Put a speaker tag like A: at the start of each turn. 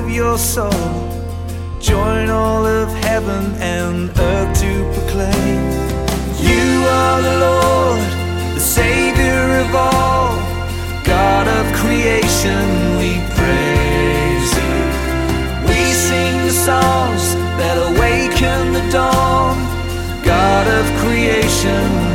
A: of your soul. Join all of heaven and earth to proclaim, you are the Lord, the Savior of all. God of creation, we praise you. We sing the songs that awaken the dawn. God of creation,